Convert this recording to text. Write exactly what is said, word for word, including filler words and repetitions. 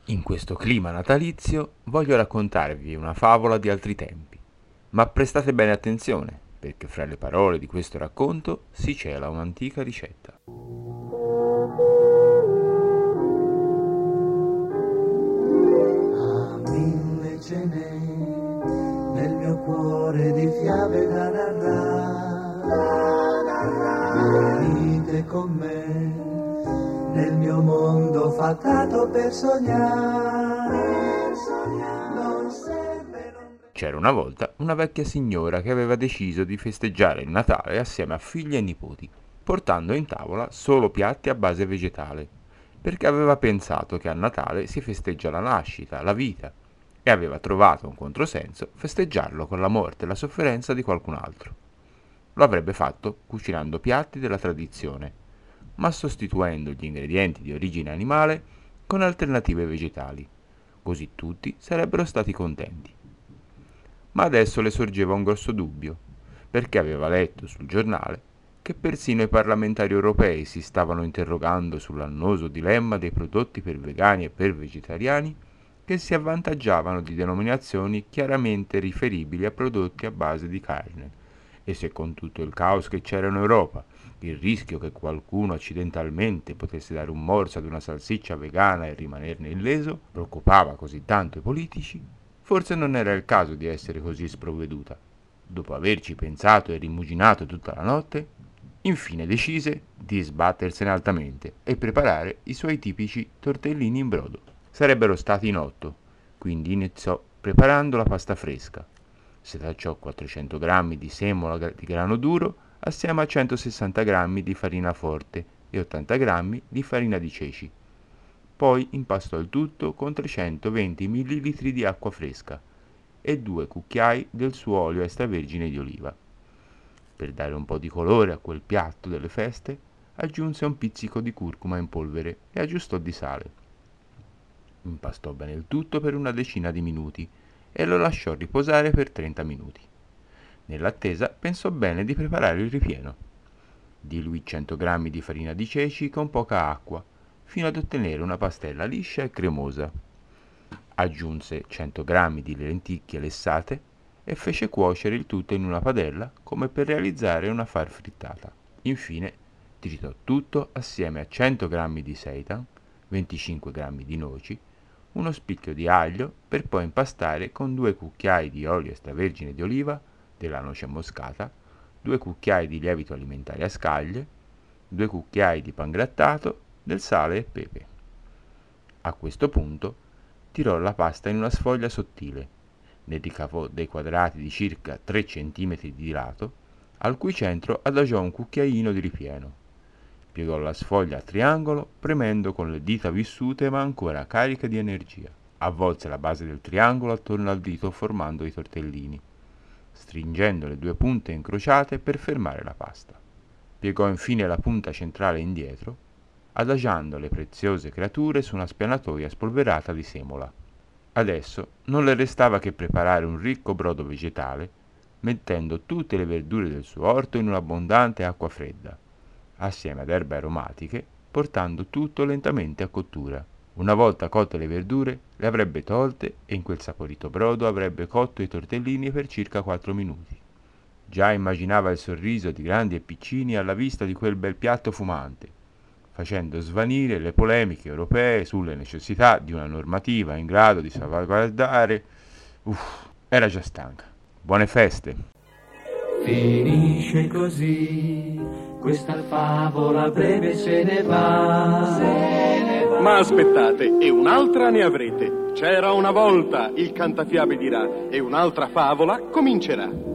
In questo clima natalizio voglio raccontarvi una favola di altri tempi, ma prestate bene attenzione, perché fra le parole di questo racconto si cela un'antica ricetta. A mille ce n'è nel mio cuore di fiabe da narrare, venite con me nel mio mondo fatato per sognare, non serve, non... C'era una volta una vecchia signora che aveva deciso di festeggiare il Natale assieme a figli e nipoti, portando in tavola solo piatti a base vegetale, perché aveva pensato che a Natale si festeggia la nascita, la vita, e aveva trovato un controsenso festeggiarlo con la morte e la sofferenza di qualcun altro. Lo avrebbe fatto cucinando piatti della tradizione, ma sostituendo gli ingredienti di origine animale con alternative vegetali, così tutti sarebbero stati contenti. Ma adesso le sorgeva un grosso dubbio, perché aveva letto sul giornale che persino i parlamentari europei si stavano interrogando sull'annoso dilemma dei prodotti per vegani e per vegetariani che si avvantaggiavano di denominazioni chiaramente riferibili a prodotti a base di carne, e se con tutto il caos che c'era in Europa, il rischio che qualcuno accidentalmente potesse dare un morso ad una salsiccia vegana e rimanerne illeso preoccupava così tanto i politici, forse non era il caso di essere così sprovveduta. Dopo averci pensato e rimuginato tutta la notte, infine decise di sbattersene altamente e preparare i suoi tipici tortellini in brodo. Sarebbero stati in otto, quindi iniziò preparando la pasta fresca. Setacciò quattrocento grammi di semola di grano duro assieme a centosessanta grammi di farina forte e ottanta grammi di farina di ceci. Poi impastò il tutto con trecentoventi millilitri di acqua fresca e due cucchiai del suo olio extravergine di oliva. Per dare un po' di colore a quel piatto delle feste, aggiunse un pizzico di curcuma in polvere e aggiustò di sale. Impastò bene il tutto per una decina di minuti e lo lasciò riposare per trenta minuti. Nell'attesa pensò bene di preparare il ripieno. Diluì cento grammi di farina di ceci con poca acqua, fino ad ottenere una pastella liscia e cremosa. Aggiunse cento grammi di lenticchie lessate e fece cuocere il tutto in una padella come per realizzare una far frittata. Infine tritò tutto assieme a cento grammi di seitan, venticinque grammi di noci, uno spicchio di aglio, per poi impastare con due cucchiai di olio extravergine di oliva, della noce moscata, due cucchiai di lievito alimentare a scaglie, due cucchiai di pangrattato, del sale e pepe. A questo punto tirò la pasta in una sfoglia sottile, ne ricavò dei quadrati di circa tre centimetri di lato, al cui centro adagiò un cucchiaino di ripieno. Piegò la sfoglia a triangolo, premendo con le dita vissute ma ancora cariche di energia. Avvolse la base del triangolo attorno al dito formando i tortellini, stringendo le due punte incrociate per fermare la pasta. Piegò infine la punta centrale indietro, adagiando le preziose creature su una spianatoia spolverata di semola. Adesso non le restava che preparare un ricco brodo vegetale, mettendo tutte le verdure del suo orto in un'abbondante acqua fredda, assieme ad erbe aromatiche, portando tutto lentamente a cottura. Una volta cotte le verdure, le avrebbe tolte e in quel saporito brodo avrebbe cotto i tortellini per circa quattro minuti. Già immaginava il sorriso di grandi e piccini alla vista di quel bel piatto fumante, facendo svanire le polemiche europee sulle necessità di una normativa in grado di salvaguardare... Uff, era già stanca. Buone feste! Finisce così, questa favola breve se ne va, se ne va. Ma aspettate, e un'altra ne avrete. C'era una volta, il cantafiabe dirà, e un'altra favola comincerà.